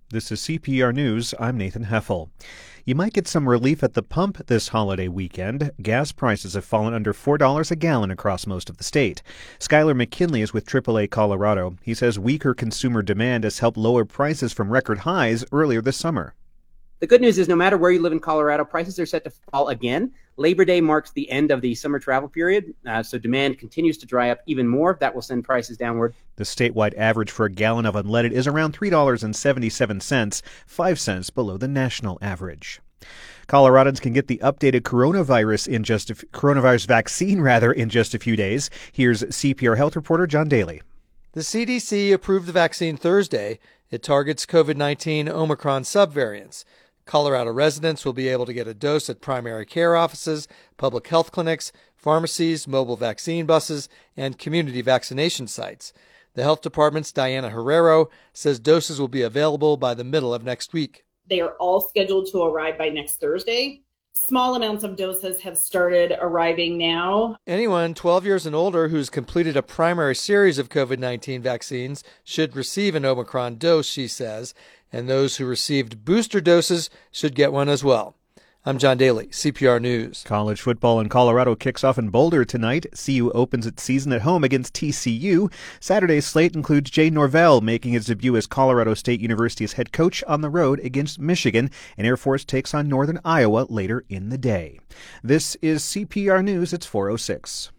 This is CPR News. I'm Nathan Heffel. You might get some relief at the pump this holiday weekend. Gas prices have fallen under $4 a gallon across most of the state. Skylar McKinley is with AAA Colorado. He says weaker consumer demand has helped lower prices from record highs earlier this summer. The good news is no matter where you live in Colorado, prices are set to fall again. Labor Day marks the end of the summer travel period, so demand continues to dry up even more. That will send prices downward. The statewide average for a gallon of unleaded is around $3.77, 5 cents below the national average. Coloradans can get the updated coronavirus vaccine in just a few days. Here's CPR Health reporter John Daly. The CDC approved the vaccine Thursday. It targets COVID-19 Omicron subvariants. Colorado residents will be able to get a dose at primary care offices, public health clinics, pharmacies, mobile vaccine buses, and community vaccination sites. The health department's Diana Herrero says doses will be available by the middle of next week. They are all scheduled to arrive by next Thursday. Small amounts of doses have started arriving now. Anyone 12 years and older who's completed a primary series of COVID-19 vaccines should receive an Omicron dose, she says, and those who received booster doses should get one as well. I'm John Daly, CPR News. College football in Colorado kicks off in Boulder tonight. CU opens its season at home against TCU. Saturday's slate includes Jay Norvell making his debut as Colorado State University's head coach on the road against Michigan, and Air Force takes on Northern Iowa later in the day. This is CPR News. It's 4:06.